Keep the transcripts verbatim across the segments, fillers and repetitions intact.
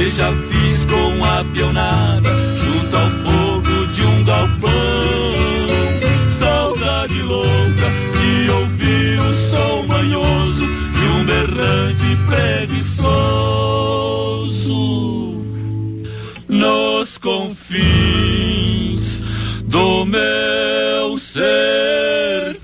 que já fiz com a pionada junto ao fogo de um galpão. Saudade louca de ouvir o som manhoso de um berrante preguiçoso nos confins do meu sertão.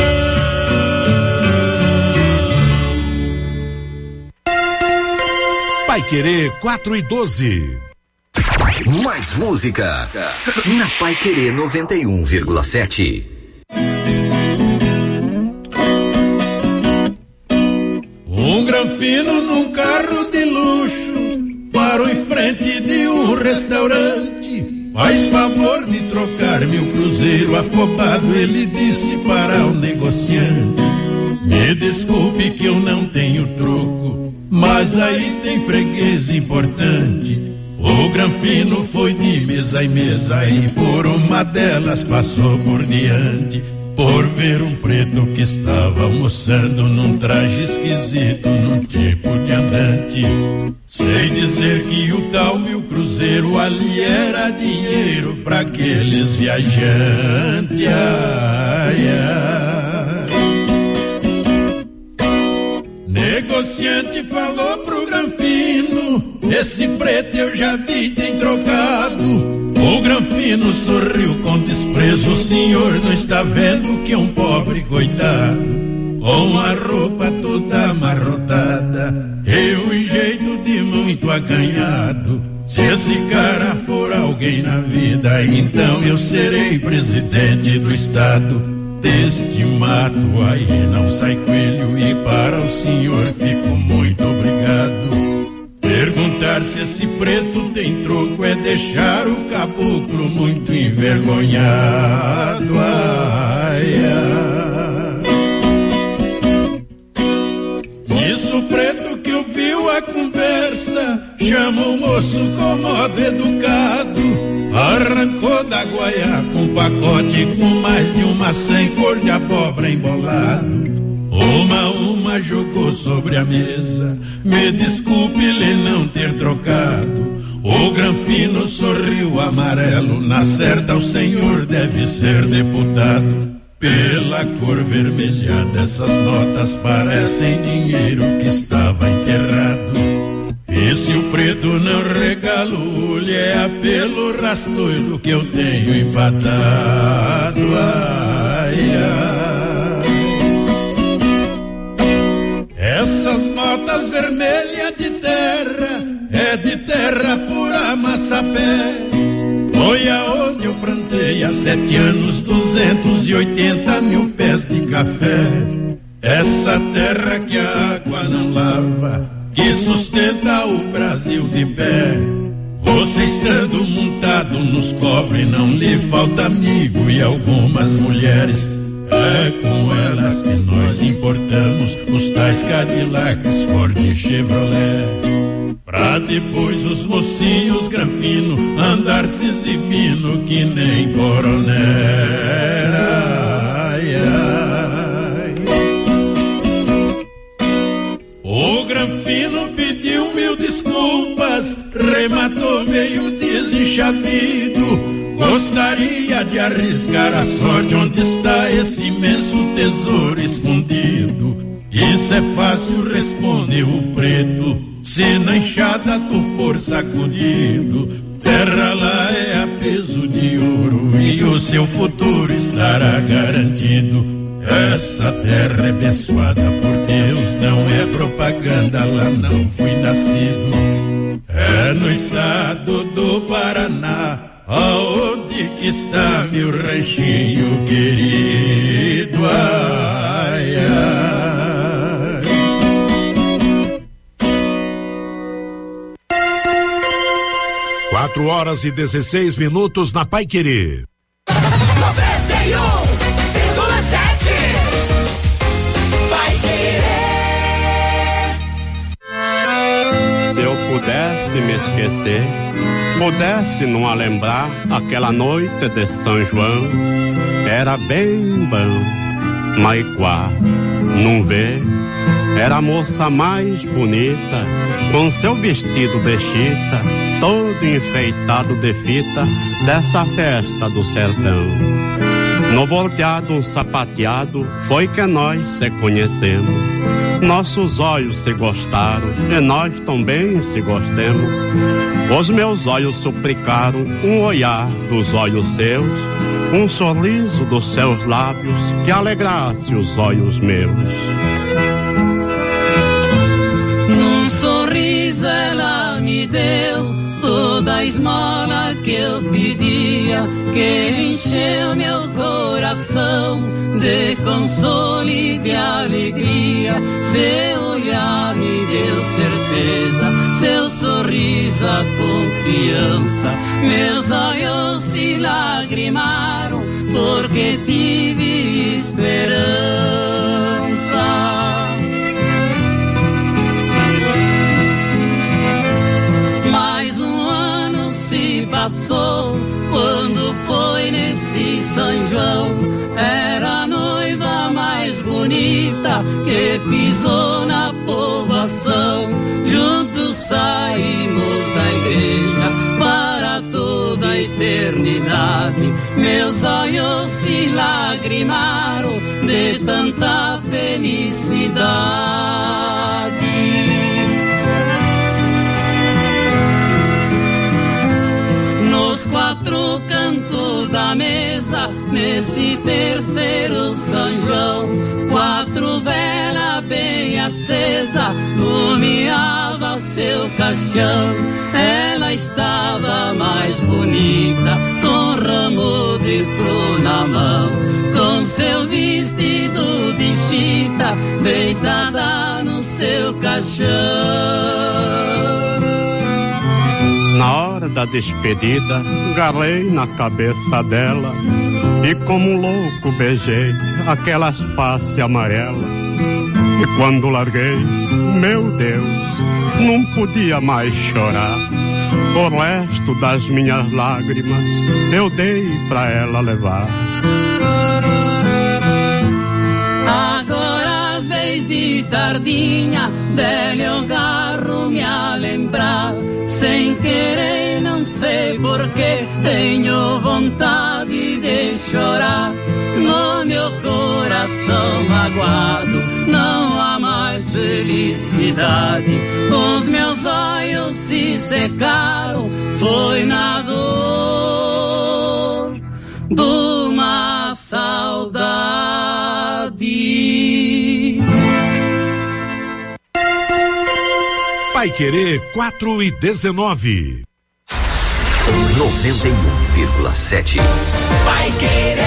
Paiquerê quatro e doze. Mais música na Paiquerê noventa e um vírgula sete. Um granfino num carro de luxo parou em frente de um restaurante. Faz favor de trocar meu cruzeiro afobado, ele disse para o negociante. Me desculpe que eu não tenho troco, mas aí tem freguês importante. O granfino foi de mesa em mesa e por uma delas passou por diante, por ver um preto que estava almoçando num traje esquisito, num tipo de andante. Sei dizer que o tal meu cruzeiro ali era dinheiro pra aqueles viajantes. Ai, ai. Negociante falou pro granfino: esse preto eu já vi, tem trocado. O granfino sorriu com desprezo: o senhor não está vendo que é um pobre coitado, com a roupa toda amarrotada e um jeito de muito acanhado. Se esse cara for alguém na vida, então eu serei presidente do estado. Deste mato aí não sai coelho e para o senhor fico muito obrigado. Perguntar se esse preto tem troco é deixar o caboclo muito envergonhado. Ai, ai. Isso o preto que ouviu a conversa chama o moço com modo educado. Arrancou da guaiaca um pacote com mais de uma cem cor de abóbora embolado. Uma a uma jogou sobre a mesa. Me desculpe ele não ter trocado. O granfino sorriu amarelo. Na certa o senhor deve ser deputado. Pela cor vermelha dessas notas parecem dinheiro que estava enterrado. E se o preto não regala o olho, é pelo rastoio que eu tenho empatado. Ai, ai. Essas notas vermelhas de terra é de terra pura massapé. Foi aonde eu plantei há sete anos duzentos e oitenta mil pés de café. Essa terra que a água não lava, que sustenta o Brasil de pé. Você estando montado nos cobre, não lhe falta amigo e algumas mulheres. É com elas que nós importamos os tais Cadillacs, Ford e Chevrolet. Pra depois os mocinhos granfino andar se exibindo que nem coronel. Ai, ai. O granfino pediu mil desculpas, rematou meio desenchavido. Gostaria de arriscar a sorte onde está esse imenso tesouro escondido. Isso é fácil, respondeu o preto, se na enxada tu for sacudido. Terra lá é a peso de ouro e o seu futuro estará garantido. Essa terra é abençoada por Deus, não é propaganda, lá não fui nascido. É no estado do Paraná, aonde que está meu ranchinho querido. Ai, ai. Quatro horas e dezesseis minutos na Paiquerê. noventa e um vírgula sete Paiquerê. Se eu pudesse me esquecer, pudesse não lembrar aquela noite de São João, era bem bom. Maiquá, não vê? Era a moça mais bonita, com seu vestido de chita, todo enfeitado de fita, dessa festa do sertão. No volteado, um sapateado, foi que nós se conhecemos. Nossos olhos se gostaram, e nós também se gostemos. Os meus olhos suplicaram um olhar dos olhos seus, um sorriso dos seus lábios que alegrasse os olhos meus. Num sorriso ela me deu toda a esmola que eu pedia, que encheu meu coração de consolo e de alegria. Seu olhar me deu certeza, seu sorriso a confiança. Meus olhos se lagrimaram porque tive esperança. Mais um ano se passou quando foi nesse São João. Era a noiva mais bonita que pisou na povoação. Juntos saímos da igreja para toda a eternidade. Meus olhos se lagrimaram de tanta felicidade. Nos quatro cantos da mesa, nesse terceiro São João, quatro velas bem acesa iluminava seu caixão. Ela estava mais bonita, com ramo de flor na mão, com seu vestido de chita, deitada no seu caixão. Na hora da despedida, garrei na cabeça dela e como um louco beijei aquelas faces amarelas. E quando larguei, meu Deus, não podia mais chorar. O resto das minhas lágrimas eu dei pra ela levar. Agora às vezes de tardinha dele eu garro me a lembrar. Sem querer, não sei porquê, tenho vontade de chorar. No meu coração magoado não há mais felicidade. Os meus olhos se secaram, foi na dor de uma saudade. Paiquerê quatro e dezenove. noventa e um vírgula sete. Paiquerê.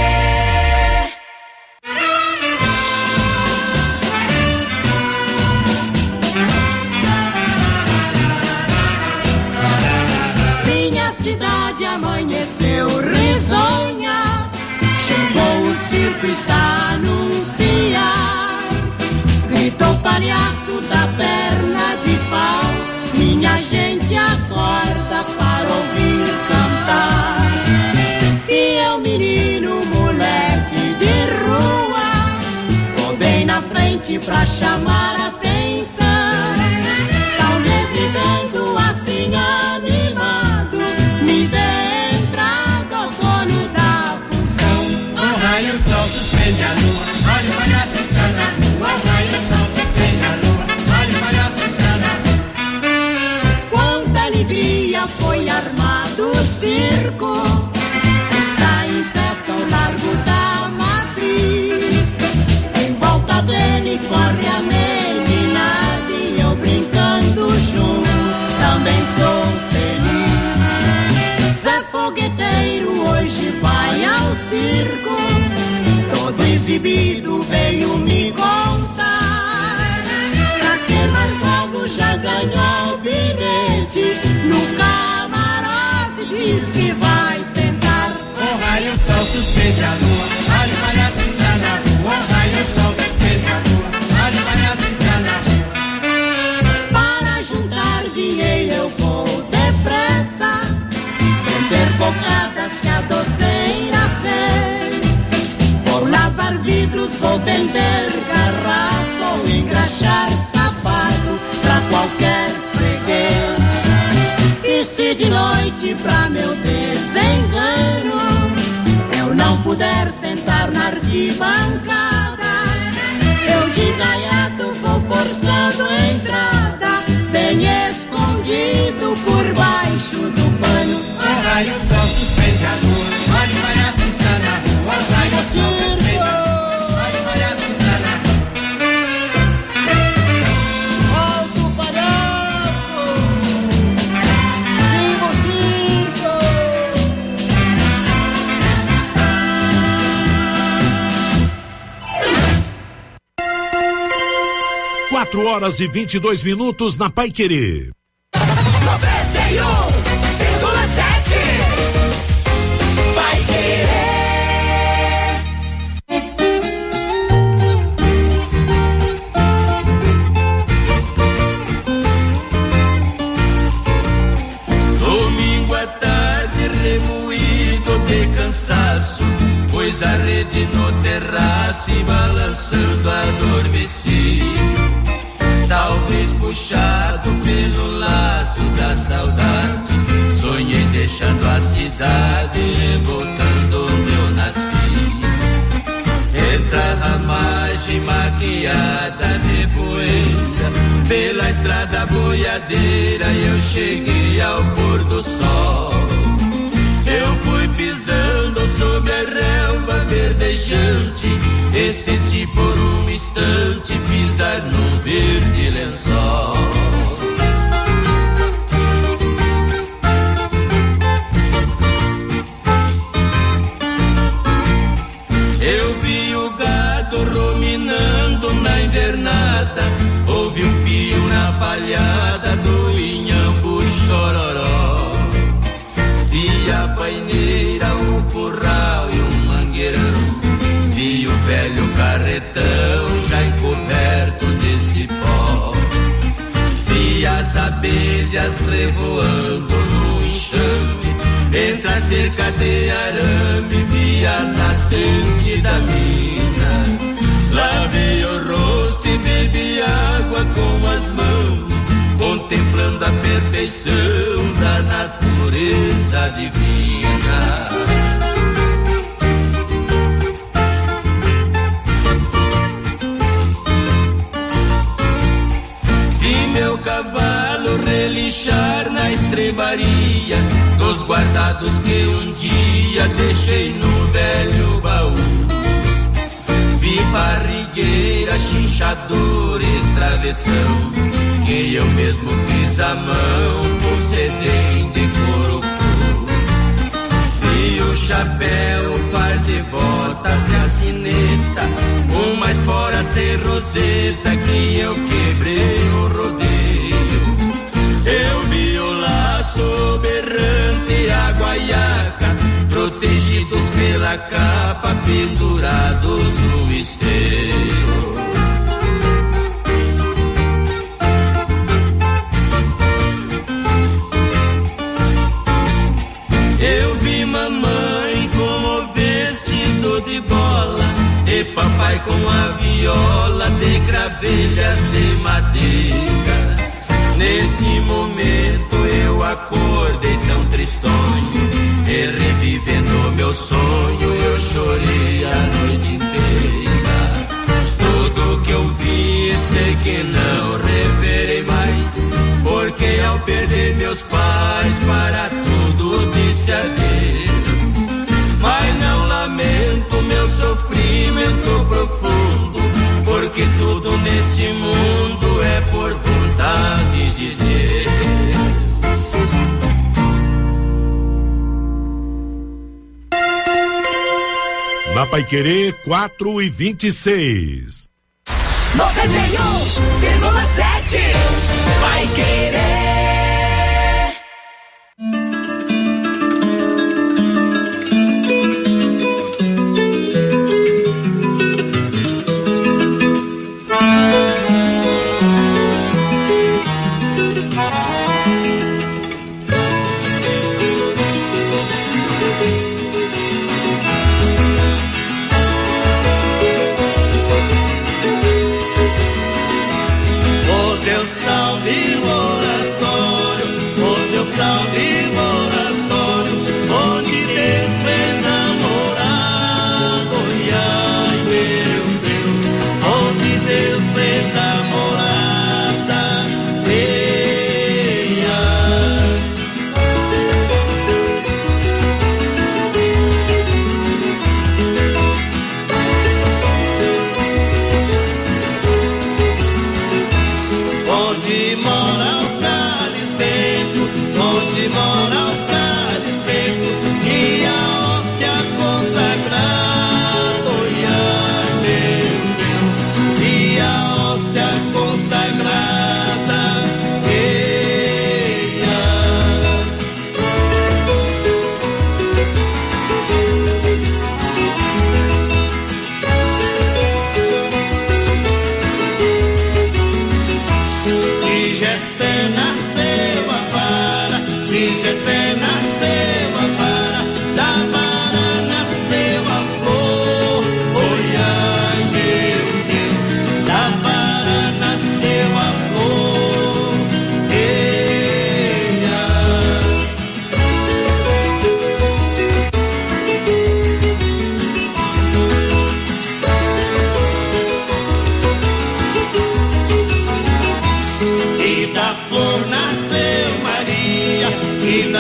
Minha cidade amanheceu risonha, chegou o circo, está a anunciar. Gritou o palhaço da perna de pau, minha gente acorda para ouvir cantar. E eu, menino, moleque de rua, vou bem na frente pra chamar a atenção. Talvez me vendo assim animado, me dê entrada ao dono da função. O raio, o sol suspende a lua, olha o palhaço que está na rua. O raio, o sol suspende a lua, olha o palhaço que está na rua. Quanta alegria foi armado o circo, está em festa ao largo da matriz. Em volta dele corre a meninada e eu brincando junto também sou feliz. Zé Fogueteiro hoje vai ao circo, todo exibido veio me contar. Pra queimar fogo já ganhou bilhete, no camarote diz que vai sentar. O raio, o sol suspende a lua, olha o palhaço que está na rua. O raio, o sol suspende a lua, olha o palhaço que está na rua. Para juntar dinheiro eu vou depressa, vender cocadas que a doceira fez. Vou lavar vidros, vender garrafa ou engraxar sapato pra qualquer freguês. E se de noite, pra meu desengano, eu não puder sentar na arquibancada, eu de gaiato vou forçando a entrada, bem escondido por baixo do pano. O raio sol suspende a lua, olha o palhaço que está na rua. O raio sol suspende a lua, olha o palhaço que está na rua. Solta o palhaço, viva o circo. Quatro horas e vinte e dois minutos na Paiquerê. noventa e um vírgula sete Paiquerê. Domingo à tarde remoído de cansaço, pois a rede no terraço e balançando adormeci. Talvez puxado pelo laço da saudade, sonhei deixando a cidade e voltando onde eu nasci. Entre a ramagem maquiada de poeira, pela estrada boiadeira eu cheguei ao pôr do sol. Eu fui pisando sobre a relva verdejante e senti por um instante pisar no verde lençol. Eu vi o gado ruminando na invernada, ouvi um pio na palhada do inhambu chororó. Vi a paineira, o curral e um mangueirão, vi o velho carretão já encoberto de cipó. Vi as abelhas revoando no enxame, entre a cerca de arame vi a nascente da mina. Lavei o rosto e bebi água com as mãos, contemplando a perfeição da natureza divina. Vi meu cavalo relinchar na estrebaria dos guardados que um dia deixei no velho baú. Vi barrigueira, chinchador e travessão, que eu mesmo fiz à mão com cedém de corucu. Vi o chapéu, o par de botas e a sineta, uma espora sem roseta que eu quebrei o rodeio. Eu vi o laço berrante, a guaiaca, protegidos pela capa, pendurados no esteio. Eu vi mamãe com o vestido de bola e papai com a viola de gravelhas de madeira. Neste momento eu acordei tão tristonho, e revivendo meu sonho eu chorei a noite inteira. Tudo que eu vi sei que não reverei mais, porque ao perder meus pais para tudo disse adeus. Mas não lamento meu sofrimento profundo, porque tudo neste mundo é por vontade de Deus. Na Paiquerê, quatro e vinte e seis. noventa e um vírgula sete Paiquerê.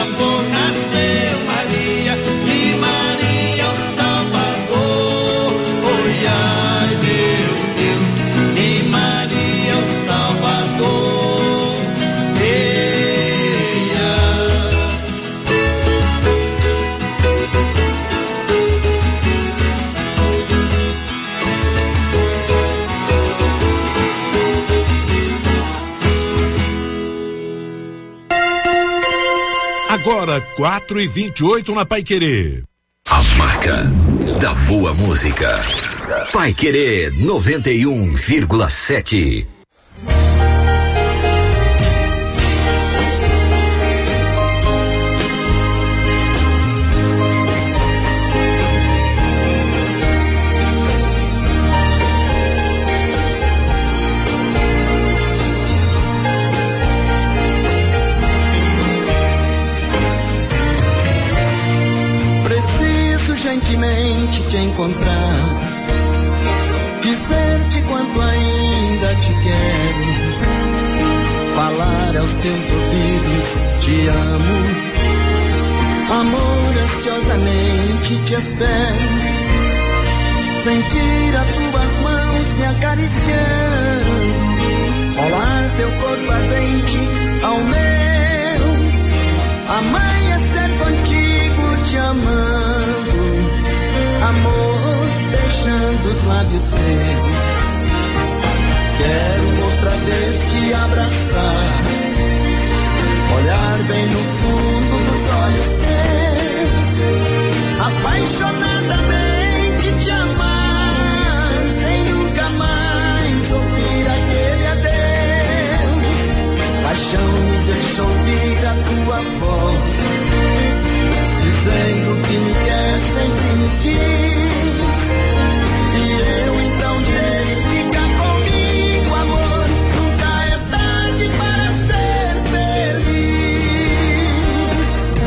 amor nasceu Maria, de Maria o Salvador. Oi, ai meu Deus, de Maria o Salvador. Eia. Agora, quatro e vinte e oito na Paiquerê. A marca da boa música. Paiquerê noventa e um vírgula sete. Gentilmente te encontrar, dizer-te quanto ainda te quero, falar aos teus ouvidos te amo, amor, ansiosamente te espero, sentir as tuas mãos me acariciando, rolar teu corpo ardente ao meu, amanhecer contigo te amando, amor, beijando os lábios teus. Quero outra vez te abraçar, olhar bem no fundo dos olhos teus, apaixonadamente te amar, sem nunca mais ouvir aquele adeus. Paixão me deixa ouvir a tua voz, dizendo que me quer, sempre me quis, e eu então direi, fica comigo, amor, nunca é tarde para ser feliz.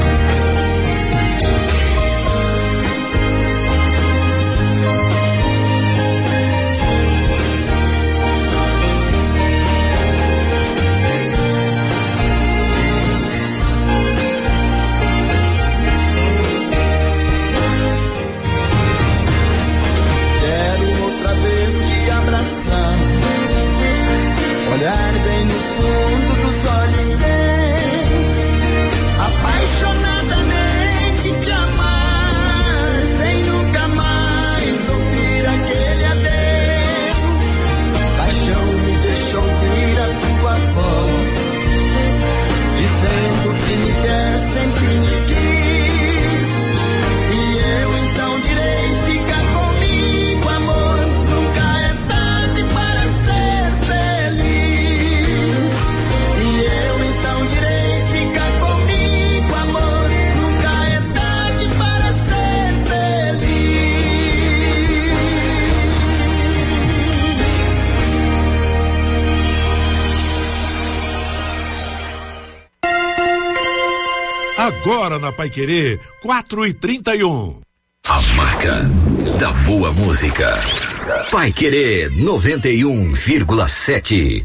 Olhar bem no fundo dos olhos teus, apaixonadamente te amar, sem nunca mais ouvir aquele adeus. Paixão me deixa ouvir a tua voz, dizendo que me quer, sempre me quis, e eu então direi, fica comigo, amor, nunca é tarde para ser feliz. Agora na Paiquerê, quatro e trinta e um. A marca da boa música. Paiquerê noventa e um vírgula sete.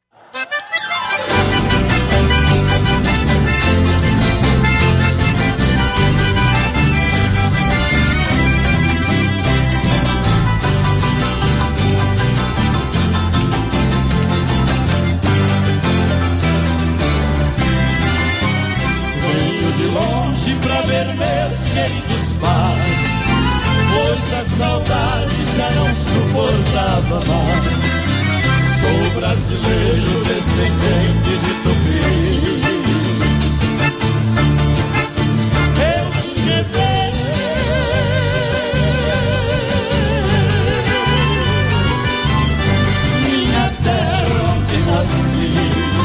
Saudade já não suportava mais. Sou brasileiro, descendente de Tupi. Eu rever minha terra onde nasci.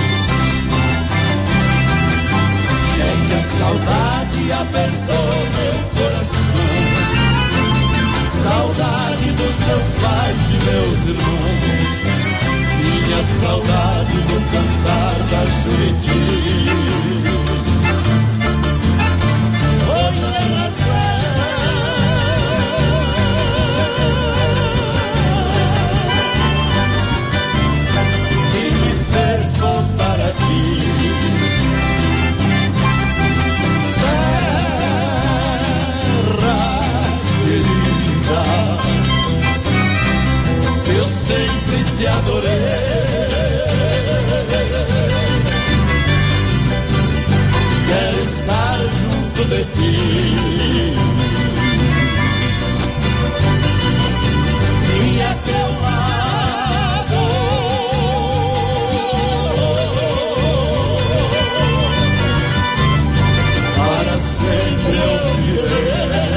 É que a saudade apertou meu coração. Saudade dos meus pais e meus irmãos, minha saudade do cantar da Juriti. Oi, terras que me fez voltar aqui. sempre te adorei. Quero estar junto de ti e a teu lado, para sempre eu viverei.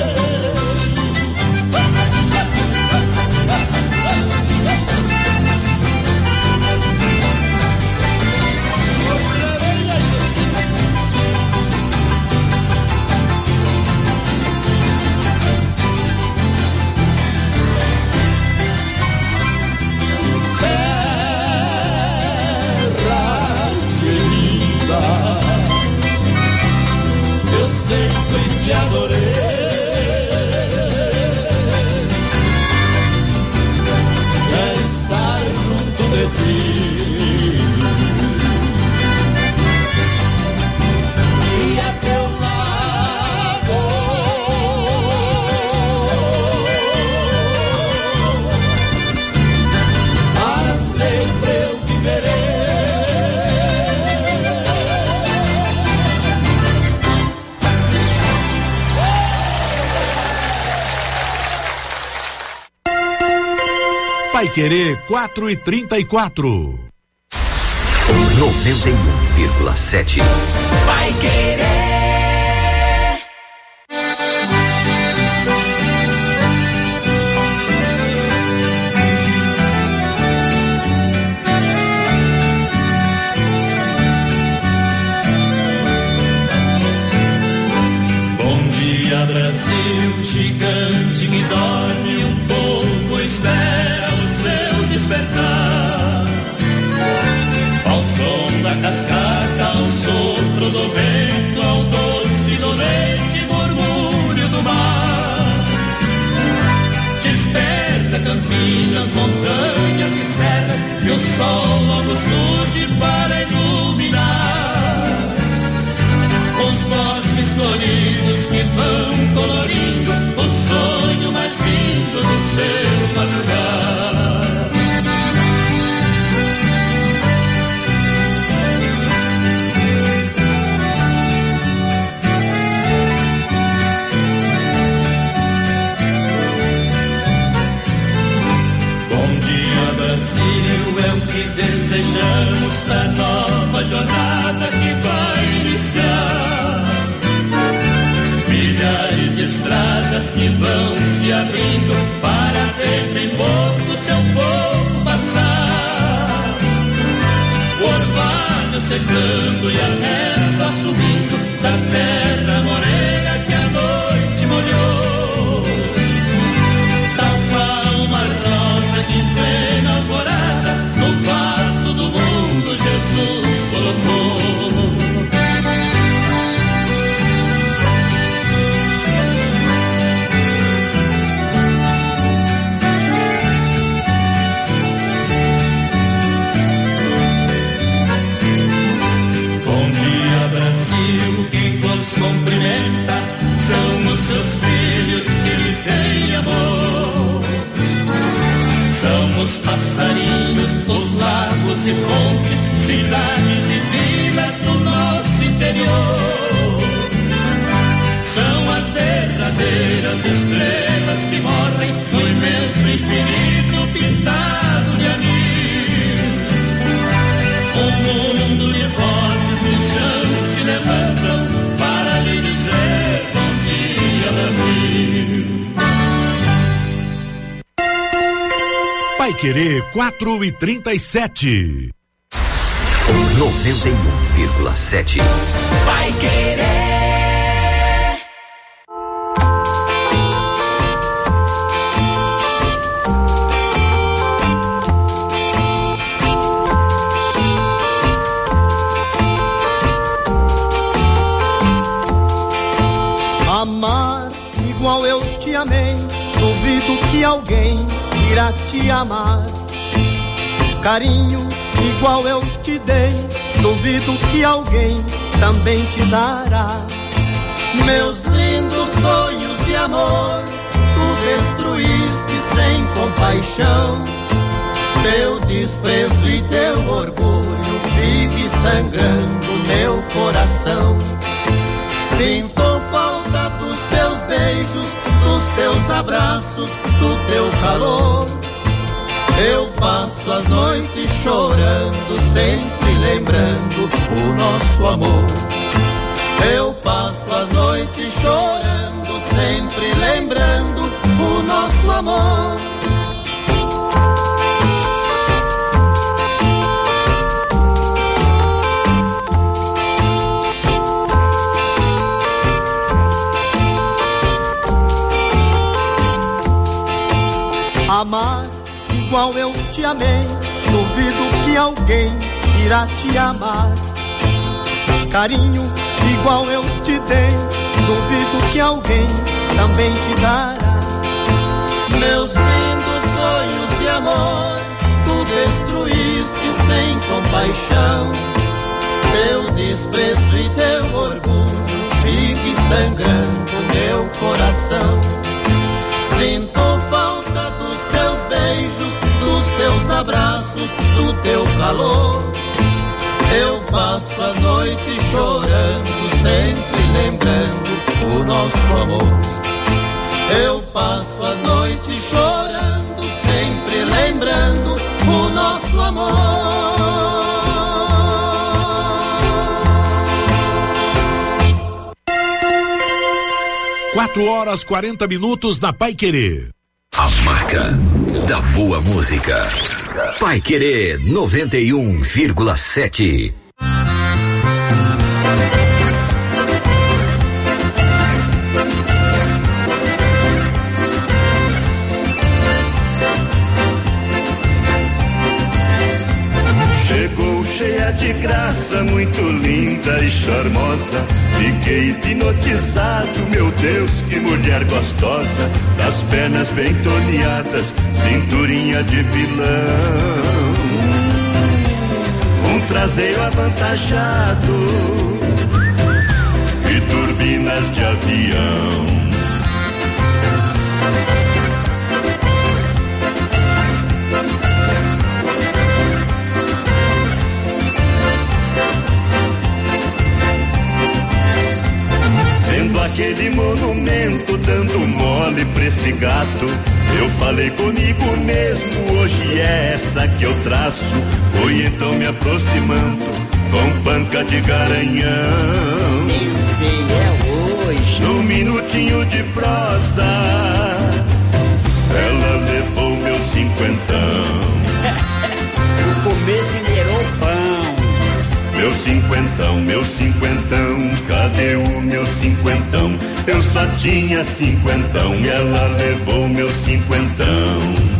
Sempre te adorei. Quero estar junto de ti e a teu lado, para sempre eu viverei. Vai Querer quatro e trinta e quatro. noventa e um vírgula sete. Vai Querer. Bom dia, Brasil, gigante que dorme um pouco, espera despertar. Ao som da cascata, ao sopro do vento, ao doce do leite, murmúrio do mar. Desperta campinas, montanhas e serras, que o sol logo surge para iluminar. Os bosques floridos que vão colorindo o sonho mais lindo do seu madrugar. É o que desejamos pra nova jornada que vai iniciar. Milhares de estradas que vão se abrindo para dentro em pouco seu povo passar. O orvalho secando e a neva subindo da terra morena que a noite molhou. Tal qual uma rosa de plena alvorada, no vaso do mundo Jesus colocou. Bom dia, Brasil, quem vos cumprimenta são os seus filhos que lhe têm amor. São os passarinhos, os lagos e fontes, cidades e vilas do nosso interior. São as verdadeiras estrelas que morrem no imenso infinito pintado de anil. Um mundo de vozes no chão se levantam para lhe dizer bom dia, Brasil. Vai Querer quatro e trinta e sete. noventa e um vírgula sete. Vai Querer. Amar igual eu te amei, duvido que alguém irá te amar. Carinho igual eu te dei, duvido que alguém também te dará. Meus lindos sonhos de amor, tu destruíste sem compaixão. desprezo e teu orgulho vive sangrando meu coração. Sinto falta dos teus beijos, dos teus abraços, do teu calor. Eu passo as noites chorando, sempre lembrando o nosso amor. Eu passo as noites chorando, sempre lembrando o nosso amor. Amar igual eu te amei, duvido que alguém irá te amar. Carinho igual eu te dei, duvido que alguém também te dará. Meus lindos sonhos de amor, tu destruíste sem compaixão. Teu desprezo e teu orgulho vive sangrando meu coração. Sinto falta dos teus beijos, dos teus abraços, do teu calor. Eu passo as noites chorando, sempre lembrando o nosso amor. Eu passo as noites chorando, sempre lembrando o nosso amor. Quatro horas quarenta minutos na Paiquerê. A marca da boa música. Paiquerê noventa e um vírgula sete. Chegou cheia de graça, muito linda e charmosa. Fiquei hipnotizado, meu Deus, que mulher gostosa. Das pernas bem torneadas, cinturinha de pilão, um traseiro avantajado e turbinas de avião. Vendo aquele monumento dando mole pra esse gato, eu falei comigo mesmo, hoje é essa que eu traço. Fui então me aproximando com panca de garanhão. Esse é hoje. Num minutinho de prosa, ela levou meu cinquentão. No começo virou pão. Meu cinquentão, meu cinquentão, cadê o meu cinquentão? Eu só tinha cinquentão e ela levou meu cinquentão.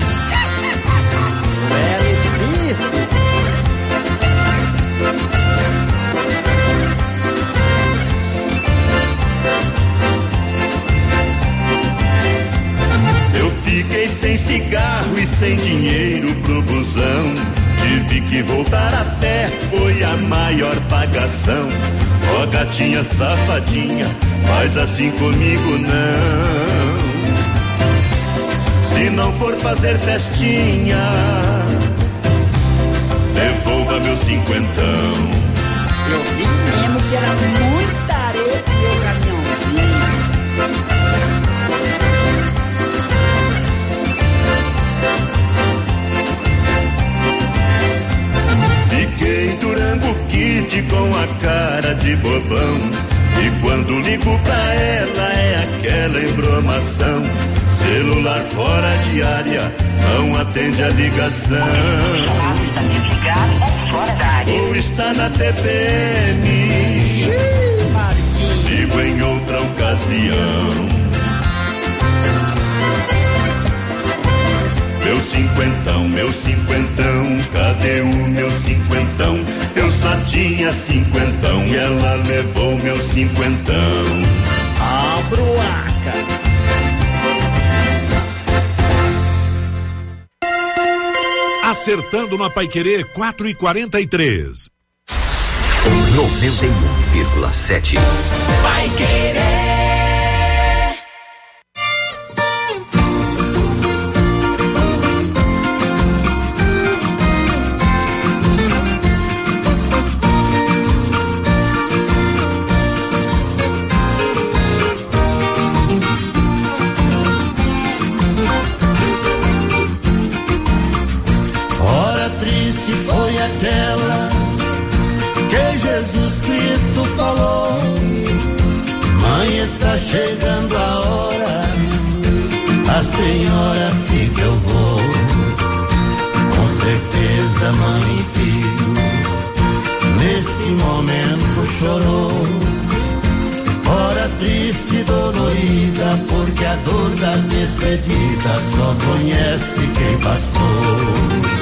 Eu fiquei sem cigarro e sem dinheiro pro busão. Tive que voltar a pé, foi a maior pagação. Ó, gatinha safadinha, faz assim comigo não. Se não for fazer festinha, devolva meu cinquentão. Eu vi mesmo que era muita areia pro meu caminhãozinho. Fiquei Durango Kid com a cara de bobão. E quando ligo pra ela é aquela embromação. Celular fora de área, não atende a ligação. Está desligado ou fora da área. Ou está na T P M. Ligo em outra ocasião. Meu cinquentão, meu cinquentão, cadê o meu cinquentão? Eu só tinha cinquentão e ela levou meu cinquentão. Abro aca. Acertando na Paiquerê quatro e quarenta e três. noventa e um vírgula sete. Paiquerê. aquela que Jesus Cristo falou: mãe, está chegando a hora, a senhora fica, eu vou. Com certeza, mãe e filho, neste momento chorou. Hora triste e dolorida, porque a dor da despedida só conhece quem passou.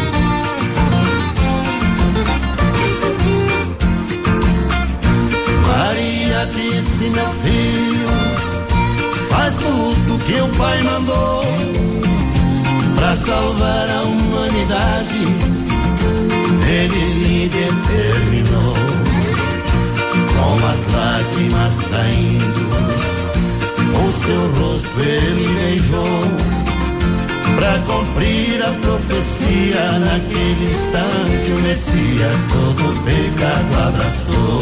Maria disse: meu filho, faz tudo que o Pai mandou pra salvar a humanidade. Ele lhe determinou, com as lágrimas caindo, o seu rosto ele beijou, pra cumprir a profecia. Naquele instante o Messias todo o pecado abraçou.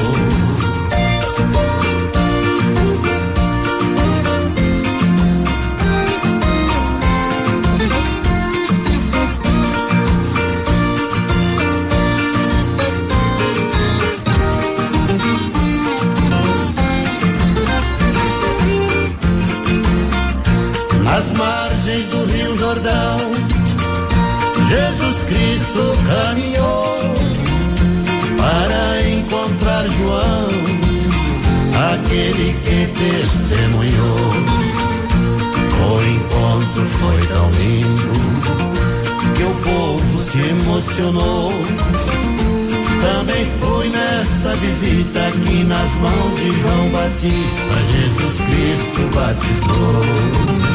Nas margens do Rio Jordão, Jesus Cristo caminhou para encontrar João, aquele que testemunhou. O encontro foi tão lindo que o povo se emocionou. Também foi nessa visita que nas mãos de João Batista Jesus Cristo batizou.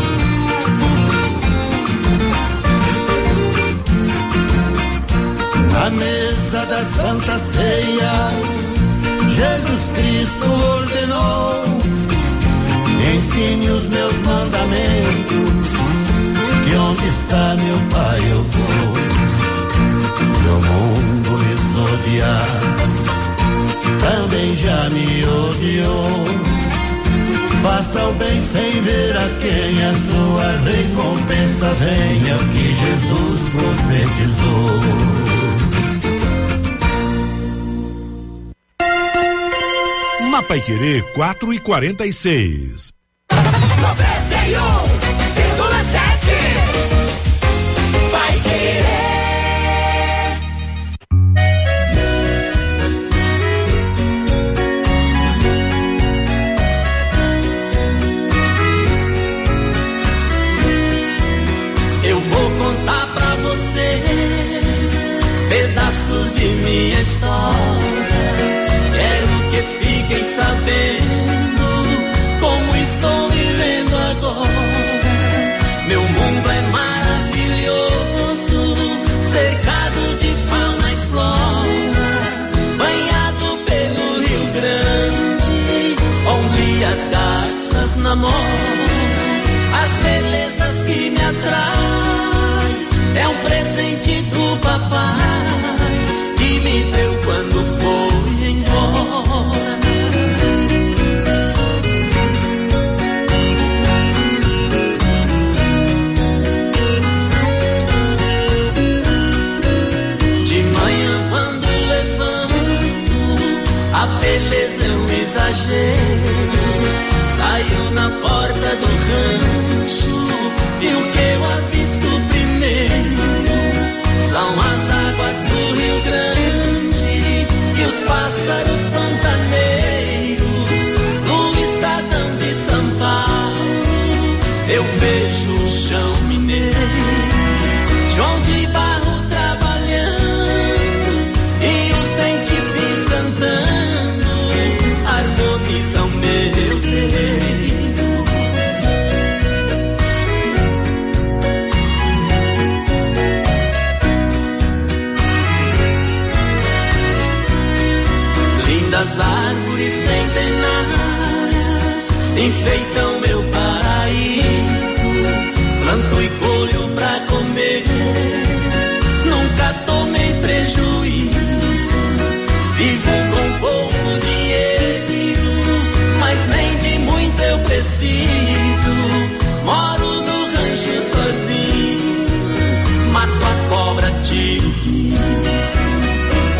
Na mesa da Santa Ceia, Jesus Cristo ordenou: ensine os meus mandamentos, que onde está meu Pai eu vou. Se o mundo me odiar, também já me odiou. Faça o bem sem ver a quem a sua recompensa venha, o que Jesus profetizou. Na Paiquerê quatro e quarenta e seis. noventa e um vírgula sete Paiquerê. Eu vou contar pra vocês pedaços de minha história. Quero que fiquem sabendo como estou vivendo agora. Meu mundo é maravilhoso, cercado de fauna e flora, banhado pelo Rio Grande, onde as garças namoram. As belezas que me atraem é um presente do papai que me deu quando foi embora. De manhã quando levanto, a beleza é um exagero. Saio na porta do rancho e o que eu avisto primeiro são as águas do Rio Grande e os pássaros pantaneiros. No estadão de São Paulo eu vejo o chão mineiro, João de Barro trabalhando e os bem-te-vis cantando, harmonizam meu Deus. Lindas árvores centenárias enfeitam meu paraíso. Planto e colho pra comer, nunca tomei prejuízo. Vivo com pouco dinheiro, mas nem de muito eu preciso. Moro no rancho sozinho, mato a cobra, tiro guiso.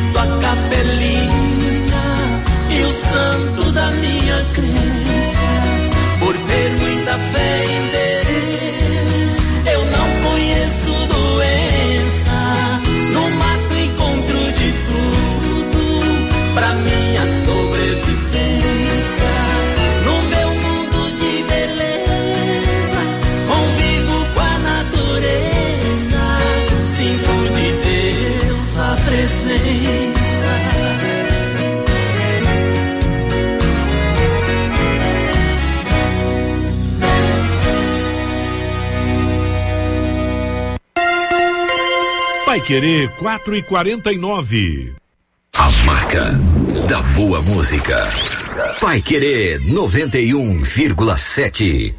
tua capelinha e o santo da minha crença. Por ter muita fé em Deus, eu não conheço doença. No mato encontro de tudo pra minha sobrevivência. No meu mundo de beleza, convivo com a natureza. Sinto de Deus a presença. Paiquerê quatro e quarenta e nove. A marca da boa música. Paiquerê noventa e um vírgula sete.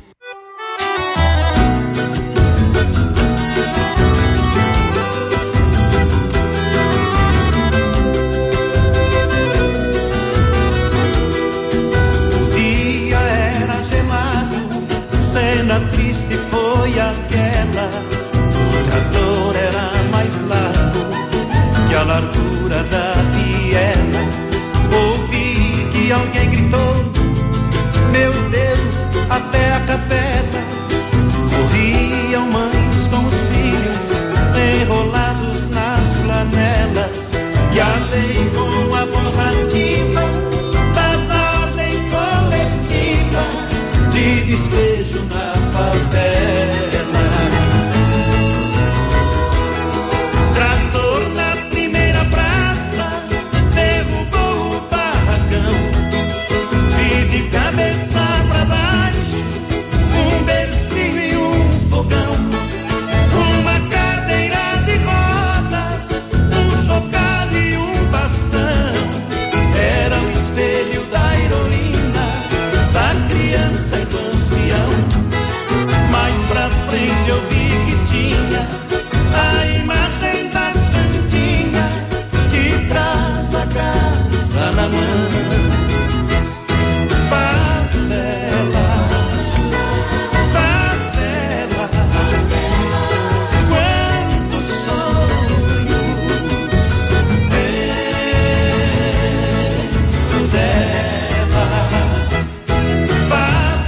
O dia era gelado, cena triste foi aquela. O trator era mais largo que a largura da viela. Ouvi que alguém gritou, meu Deus, até a capela. Corriam mães com os filhos enrolados nas flanelas. E a lei com a voz ativa dava ordem coletiva de despejo na favela. Eu vi que tinha a imagem da santinha que traz a casa na mão. Favela, favela, quantos sonhos dentro dela. Favela,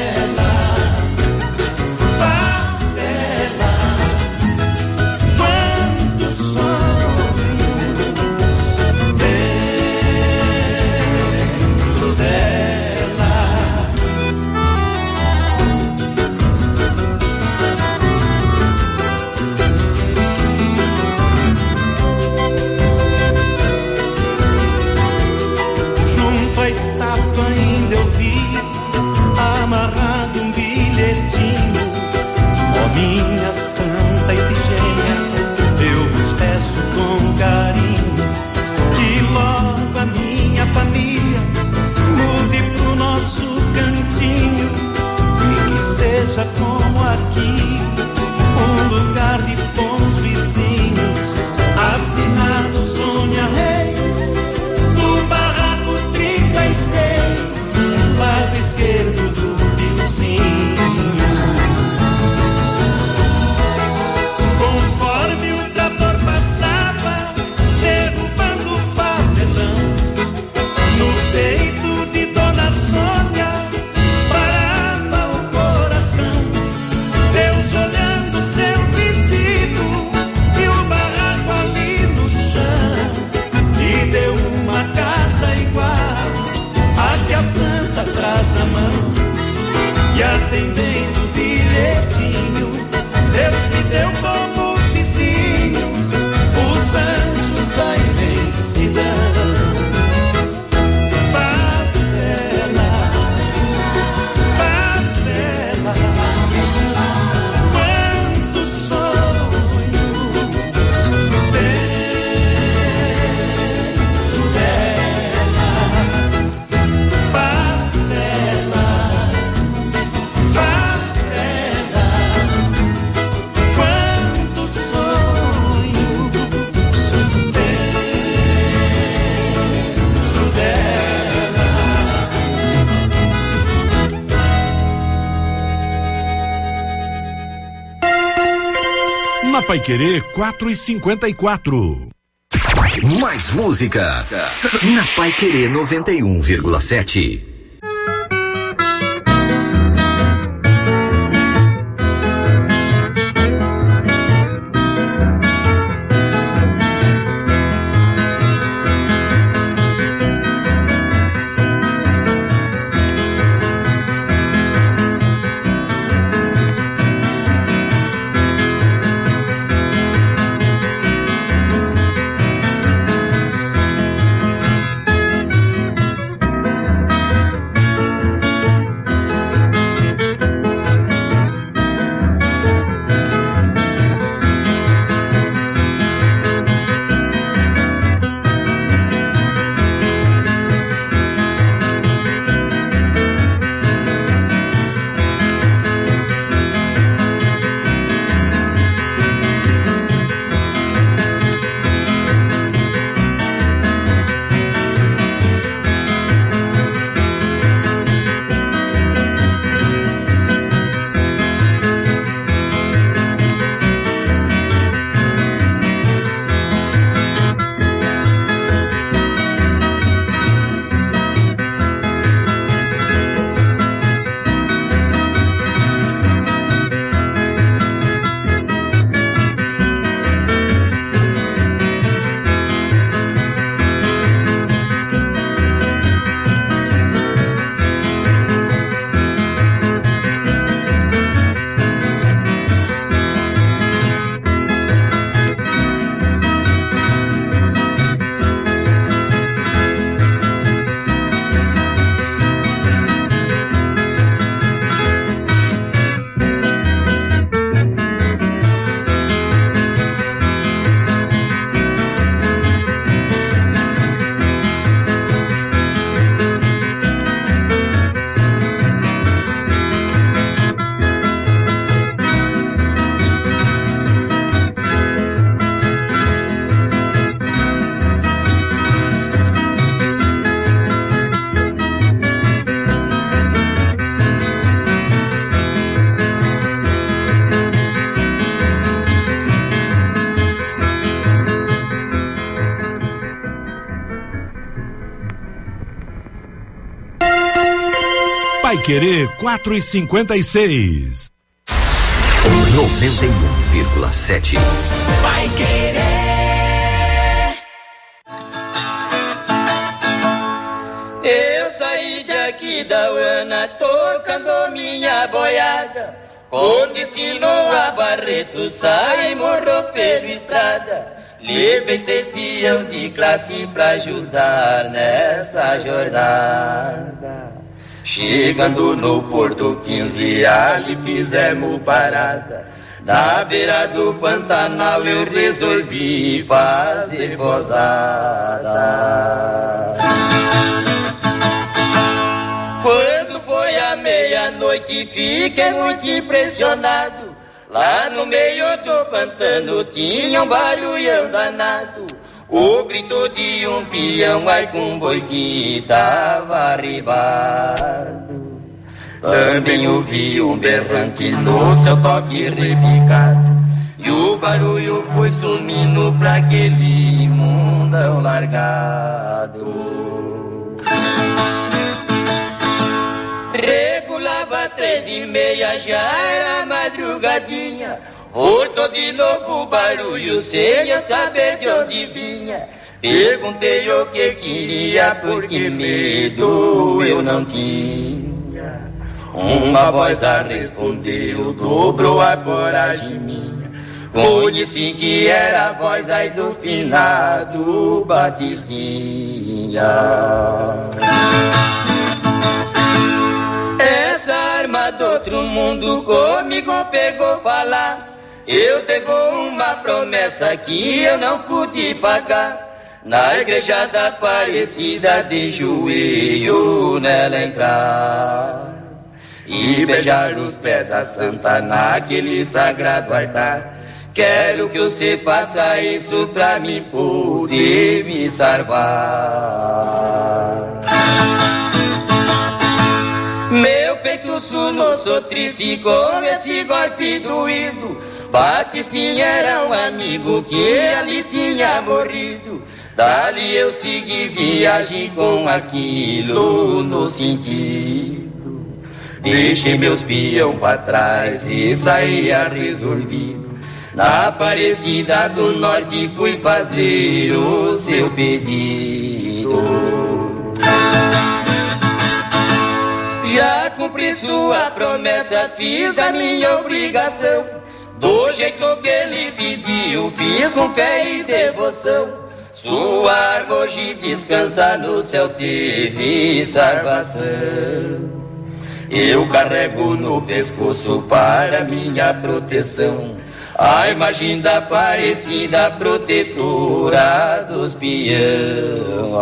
minha santa Efigênia, eu vos peço com carinho que logo a minha família mude pro nosso cantinho e que seja como aqui, um lugar de bons vizinhos. Assinado Sônia Reis, do barraco trinta e seis, lado esquerdo do riozinho. Conforme o trator passava, derrubando o favelão, no peito de Dona Sônia parava o coração. Deus olhando seu pedido e o barraco ali no chão, e deu uma casa igual a que a santa traz na mão. E atendendo o bilhetinho, Deus me deu como vizinhos os anjos da imensidão. Favela, favela, quantos sonhos dentro dela. Favela, favela, quantos sonhos dentro dela. Na Paiquerê quatro e cinquenta e quatro. Mais música na Paiquerê noventa e um vírgula sete. Paiquerê quatro e cinquenta e seis. noventa e um vírgula sete. Paiquerê. Eu saí daqui da Uana tocando minha boiada, com destino a Barreto, saímos romper estrada. Levei seis peão de classe pra ajudar nessa jornada. Chegando no Porto quinze, ali fizemos parada. Na beira do Pantanal eu resolvi fazer posada. Quando foi a meia-noite fiquei muito impressionado. Lá no meio do pantano tinha um barulhão danado. O grito de um peão, ai com um boi que tava arribado. Também ouvi um berrante no seu toque repicado. E o barulho foi sumindo pra aquele mundão largado. Regulava três e meia, já era madrugadinha. Voltou de novo o barulho, sem eu saber de onde vinha. Perguntei o que queria, porque medo eu não tinha. Uma voz a respondeu, dobrou a coragem minha. Conheci que era a voz aí do finado Batistinha. Essa arma do outro mundo comigo pegou falar. Eu devo uma promessa que eu não pude pagar. Na igreja da Aparecida de joelho nela entrar e beijar os pés da santa naquele sagrado altar. Quero que você faça isso pra mim poder me salvar. Meu peito sunou, sou triste com esse golpe doído. Batistinha era um amigo que ali tinha morrido. Dali eu segui viagem com aquilo no sentido. Deixei meus peão pra trás e saía resolvido. Na Aparecida do Norte fui fazer o seu pedido. Já cumpri sua promessa, fiz a minha obrigação. Do jeito que ele pediu, fiz com fé e devoção. Sua árvore hoje descansa no céu, teve salvação. Eu carrego no pescoço para minha proteção a imagem da Aparecida, protetora dos peão.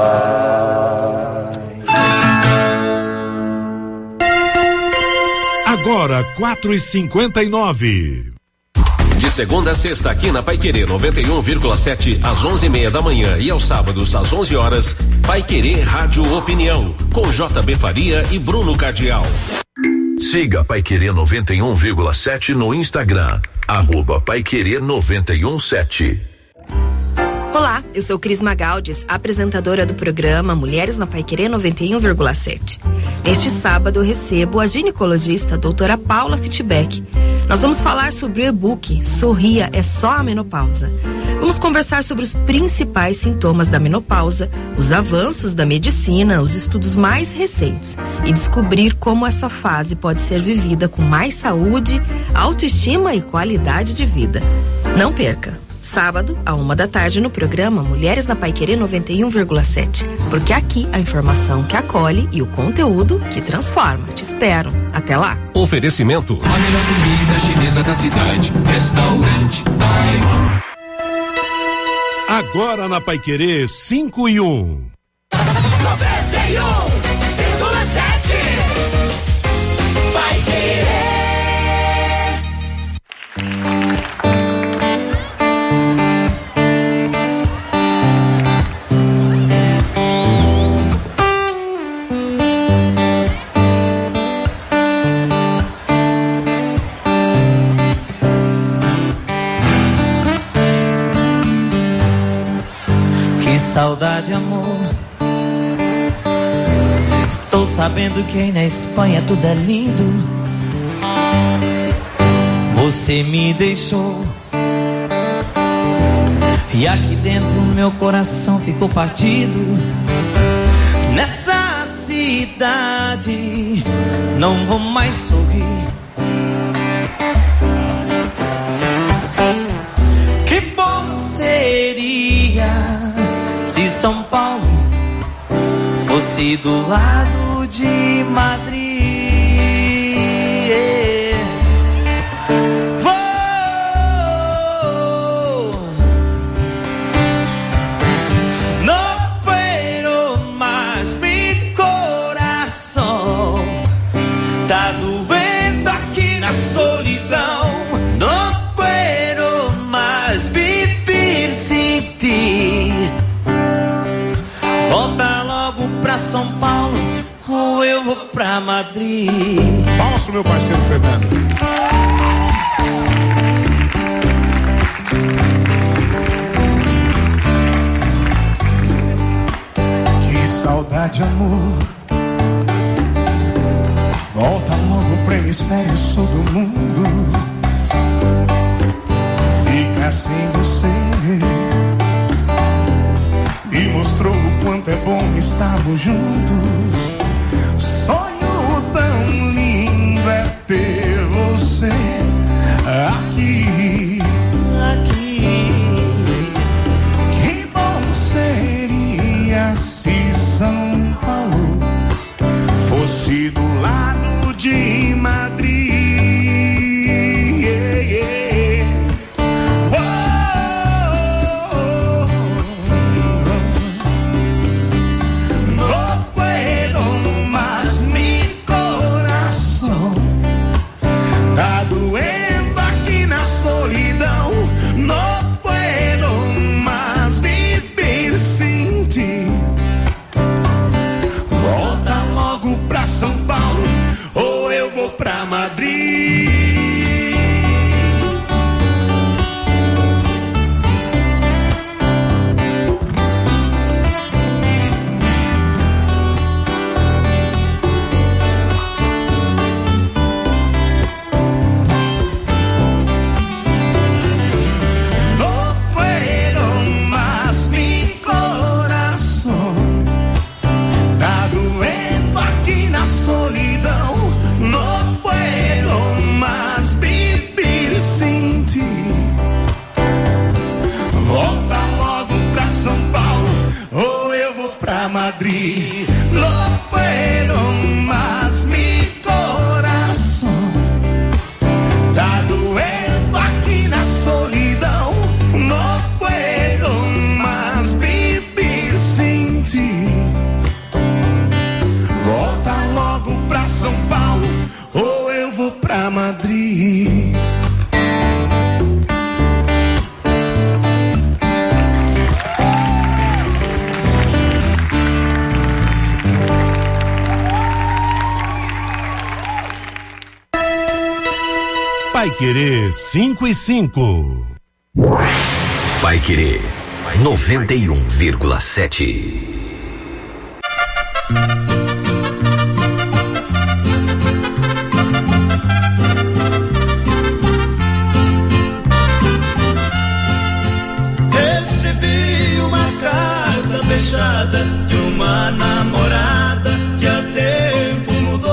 Agora quatro e cinquenta e nove. De segunda a sexta aqui na Paiquerê noventa e um vírgula sete às onze e meia da manhã e aos sábados às onze horas, Paiquerê Rádio Opinião com J B Faria e Bruno Cardial. Siga Paiquerê noventa e um vírgula sete no Instagram, arroba Paiquerê noventa e um sete. Olá, eu sou Cris Magaldes, apresentadora do programa Mulheres na Paiquerê noventa e um vírgula sete. Neste sábado eu recebo a ginecologista a doutora Paula Fitbeck. Nós vamos falar sobre o e-book Sorria, é só a menopausa. Vamos conversar sobre os principais sintomas da menopausa, os avanços da medicina, os estudos mais recentes e descobrir como essa fase pode ser vivida com mais saúde, autoestima e qualidade de vida. Não perca! Sábado, à uma da tarde, no programa Mulheres na Paiquerê noventa e um vírgula sete. Porque aqui a informação que acolhe e o conteúdo que transforma. Te espero. Até lá. Oferecimento. A melhor comida chinesa da cidade. Restaurante Taiwan. Agora na Paiquerê cinco e um. noventa e um vírgula sete. Paiquerê. Saudade, amor. Estou sabendo que aí na Espanha tudo é lindo. Você me deixou e aqui dentro meu coração ficou partido. Nessa cidade não vou mais sorrir. Que bom seria se São Paulo fosse do lado de Madrid. Vou. No puedo más, mi coração tá doendo aqui na solidão. No puedo más vivir sem ti. Volta logo pra São Paulo ou eu vou pra Madrid. Palmas pro meu parceiro Fernando. Que saudade, amor. Volta logo pro hemisfério sul do mundo. Ficar sem você me mostrou o quanto é bom estarmos juntos. Sonho tão lindo é ter você aqui, aqui. Que bom seria se São Paulo fosse do lado de Madrid. Yeah, yeah. Madrid. No puedo más, mi corazón tá doendo aqui na solidão. No puedo más vivir sem ti. Volta logo pra São Paulo ou eu vou pra Madrid. Paiquerê cinco e cinco. Paiquerê noventa e um vírgula sete. Recebi uma carta fechada de uma namorada que há tempo mudou.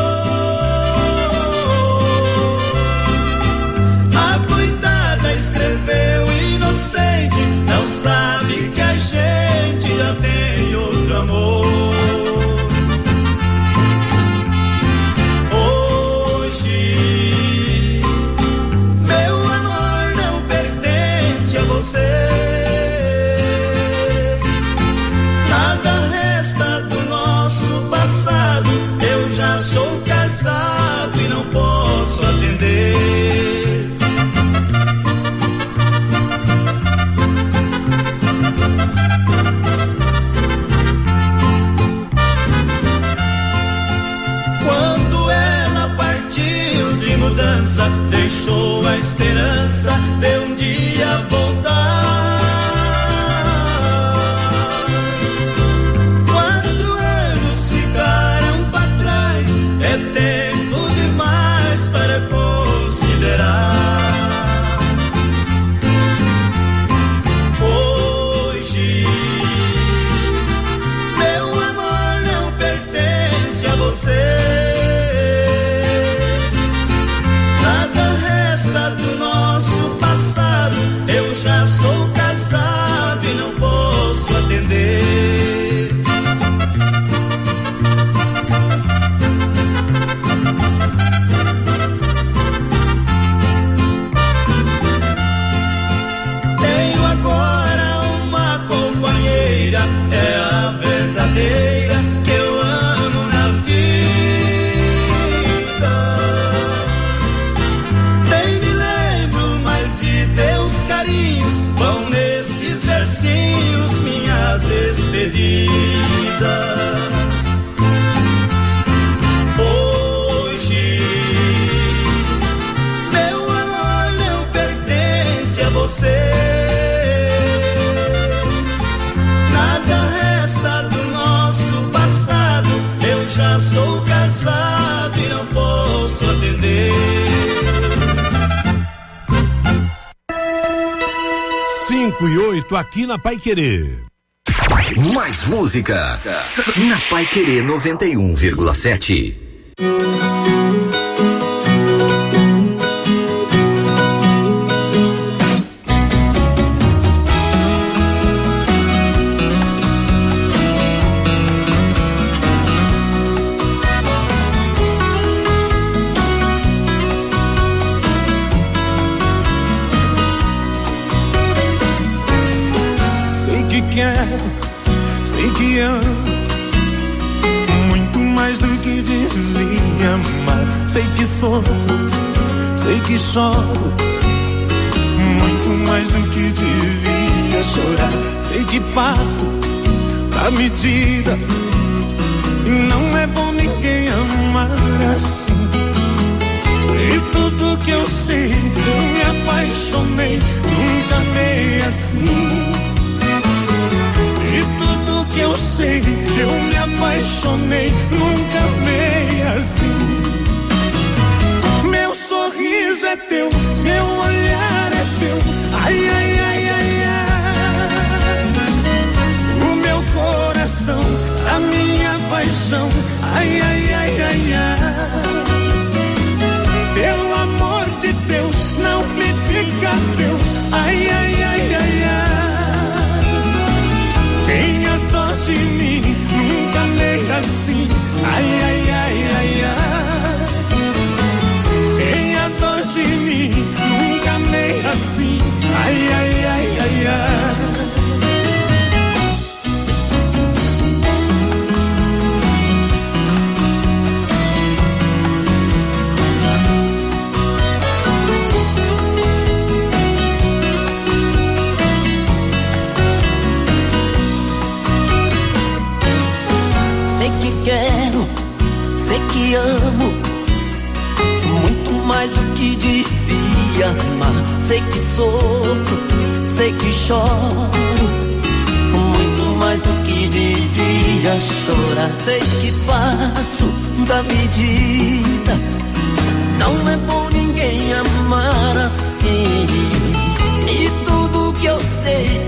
A coitada escreveu inocente, não sabe que a gente já tem outro amor. Hoje meu amor não pertence a você. Nada resta do nosso passado. Eu já sou casado e não posso atender. Quando ela partiu de mudança, deixou a esperança de um dia voltar. Quatro anos ficaram pra trás, é tempo demais para considerar. Hoje meu amor não pertence a você. Nada resta do nosso passado. Eu já sou casado e não posso atender. Tenho agora uma companheira, é a verdadeira que eu amo na vida. Nem me lembro mais de teus carinhos, vão nesses versinhos minhas despedidas. Hoje meu amor não pertence a você. Nada resta do nosso passado. Eu já sou casado e não posso atender. cinco e oito aqui na Paiquerê. Mais música na Paiquerê noventa e um vírgula sete. Sei que quero, sei que amo muito mais do que devia amar. Sei que sofro, sei que choro muito mais do que devia chorar. Sei que passo da medida e não é bom ninguém amar assim. E tudo que eu sei, eu me apaixonei, nunca amei assim. E tudo que eu sei, eu me apaixonei, nunca amei assim. Meu sorriso é teu, meu olhar é teu, ai, ai, ai, ai, ai. O meu coração, a minha paixão, ai, ai, ai, ai, ai. Pelo amor de Deus, não me diga Deus, ai, ai, ai, ai, ai. Tenha dó de mim, que quero, sei que amo muito mais do que devia amar. Sei que sofro, sei que choro muito mais do que devia chorar. Sei que passo da medida, não é bom ninguém amar assim. E tudo que eu sei